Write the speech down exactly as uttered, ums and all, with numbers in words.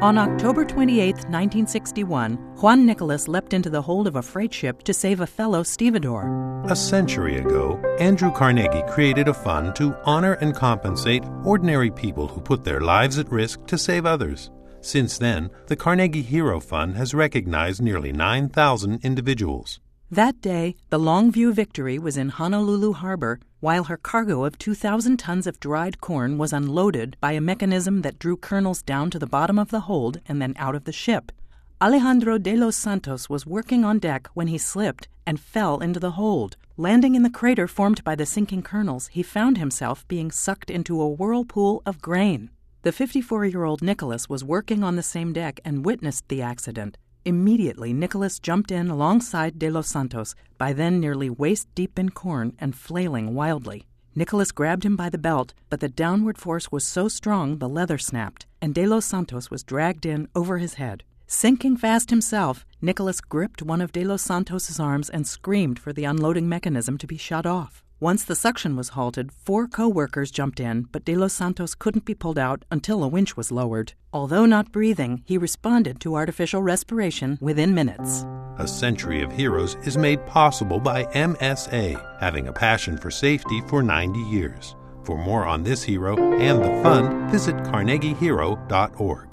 On October twenty-eighth, nineteen sixty-one, Juan Nicholas leapt into the hold of a freight ship to save a fellow stevedore. A century ago, Andrew Carnegie created a fund to honor and compensate ordinary people who put their lives at risk to save others. Since then, the Carnegie Hero Fund has recognized nearly nine thousand individuals. That day, the Longview Victory was in Honolulu Harbor, while her cargo of two thousand tons of dried corn was unloaded by a mechanism that drew kernels down to the bottom of the hold and then out of the ship. Alejandro de los Santos was working on deck when he slipped and fell into the hold. Landing in the crater formed by the sinking kernels, he found himself being sucked into a whirlpool of grain. The fifty-four-year-old Nicholas was working on the same deck and witnessed the accident. Immediately, Nicholas jumped in alongside De Los Santos, by then nearly waist-deep in corn and flailing wildly. Nicholas grabbed him by the belt, but the downward force was so strong the leather snapped, and De Los Santos was dragged in over his head. Sinking fast himself, Nicholas gripped one of De Los Santos's arms and screamed for the unloading mechanism to be shut off. Once the suction was halted, four co-workers jumped in, but De Los Santos couldn't be pulled out until a winch was lowered. Although not breathing, he responded to artificial respiration within minutes. A Century of Heroes is made possible by M S A, having a passion for safety for ninety years. For more on this hero and the fund, visit carnegie hero dot org.